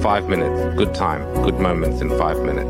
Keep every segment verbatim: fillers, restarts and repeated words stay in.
Five minutes, good time, good moments in five minutes.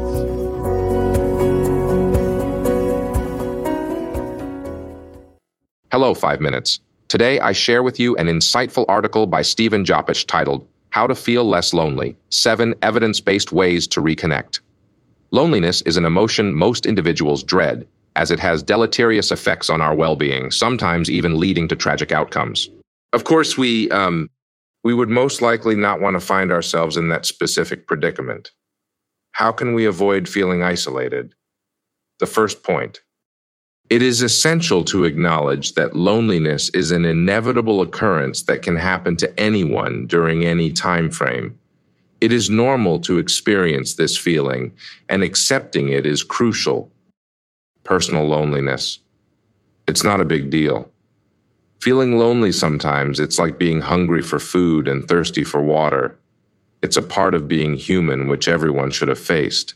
Hello, Five Minutes. Today, I share with you an insightful article by Stephen Joppich titled, How to Feel Less Lonely, Seven Evidence-Based Ways to Reconnect. Loneliness is an emotion most individuals dread, as it has deleterious effects on our well-being, sometimes even leading to tragic outcomes. Of course, we, um, we would most likely not want to find ourselves in that specific predicament. How can we avoid feeling isolated? The first point. It is essential to acknowledge that loneliness is an inevitable occurrence that can happen to anyone during any time frame. It is normal to experience this feeling, and accepting it is crucial. Personal loneliness. It's not a big deal. Feeling lonely sometimes, it's like being hungry for food and thirsty for water. It's a part of being human which everyone should have faced.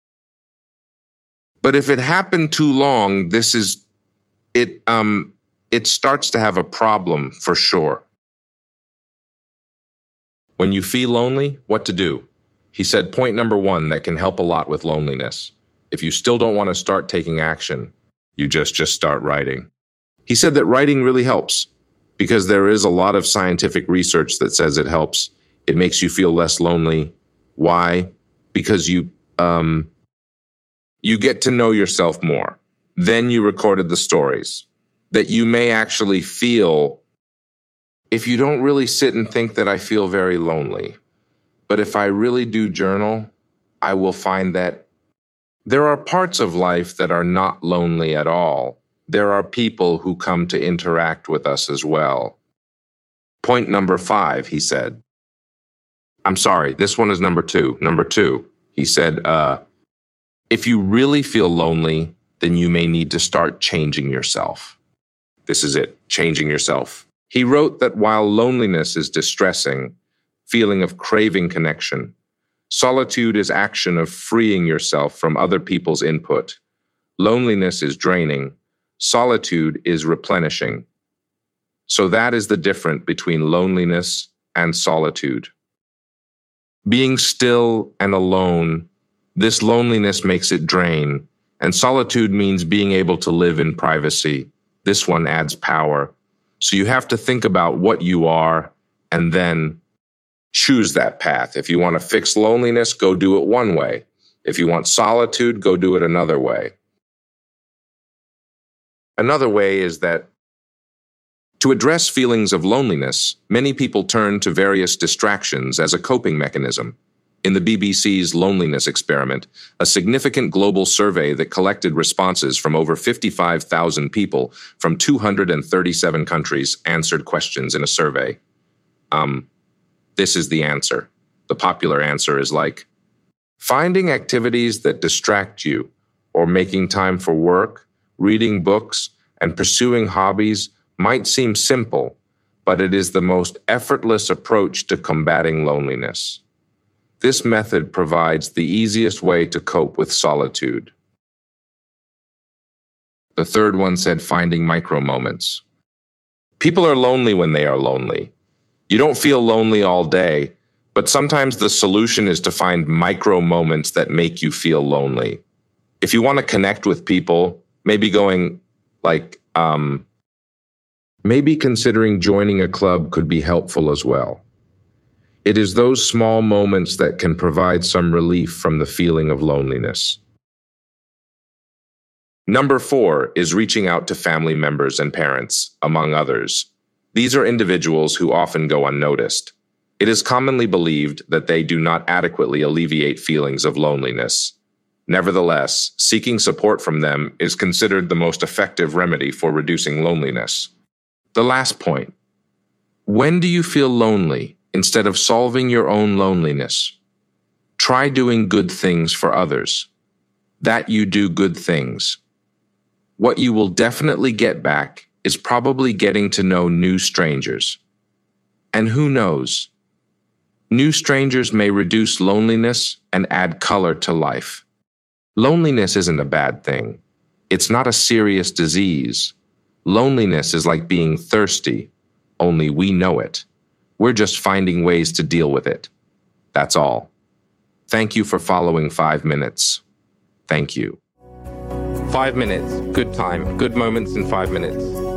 But if it happened too long, this is, it, um, it starts to have a problem for sure. When you feel lonely, what to do? He said point number one that can help a lot with loneliness. If you still don't want to start taking action, you just, just start writing. He said that writing really helps because there is a lot of scientific research that says it helps. It makes you feel less lonely. Why? Because you, um, you get to know yourself more. Then you recorded the stories that you may actually feel. If you don't really sit and think that I feel very lonely, but if I really do journal, I will find that there are parts of life that are not lonely at all. There are people who come to interact with us as well. Point number five, he said. I'm sorry, this one is number two. Number two, he said, uh, if you really feel lonely, then you may need to start changing yourself. This is it, changing yourself. He wrote that while loneliness is distressing, feeling of craving connection, solitude is action of freeing yourself from other people's input. Loneliness is draining. Solitude is replenishing. So that is the difference between loneliness and solitude. Being still and alone, this loneliness makes it drain, and solitude means being able to live in privacy. This one adds power. So you have to think about what you are and then choose that path. If you want to fix loneliness, go do it one way. If you want solitude, go do it another way. Another way is that to address feelings of loneliness, many people turn to various distractions as a coping mechanism. In the B B C's Loneliness Experiment, a significant global survey that collected responses from over fifty-five thousand people from two hundred thirty-seven countries answered questions in a survey. Um, this is the answer. The popular answer is like, finding activities that distract you, or making time for work, reading books, and pursuing hobbies might seem simple, but it is the most effortless approach to combating loneliness. This method provides the easiest way to cope with solitude. The third one said finding micro moments. People are lonely when they are lonely. You don't feel lonely all day, but sometimes the solution is to find micro moments that make you feel lonely. If you want to connect with people, maybe going like, um, maybe considering joining a club could be helpful as well. It is those small moments that can provide some relief from the feeling of loneliness. Number four is reaching out to family members and parents, among others. These are individuals who often go unnoticed. It is commonly believed that they do not adequately alleviate feelings of loneliness. Nevertheless, seeking support from them is considered the most effective remedy for reducing loneliness. The last point. When do you feel lonely? Instead of solving your own loneliness, try doing good things for others. That you do good things. What you will definitely get back is probably getting to know new strangers. And who knows? New strangers may reduce loneliness and add color to life. Loneliness isn't a bad thing. It's not a serious disease. Loneliness is like being thirsty, only we know it. We're just finding ways to deal with it. That's all. Thank you for following Five Minutes. Thank you. Five minutes. Good time. Good moments in five minutes.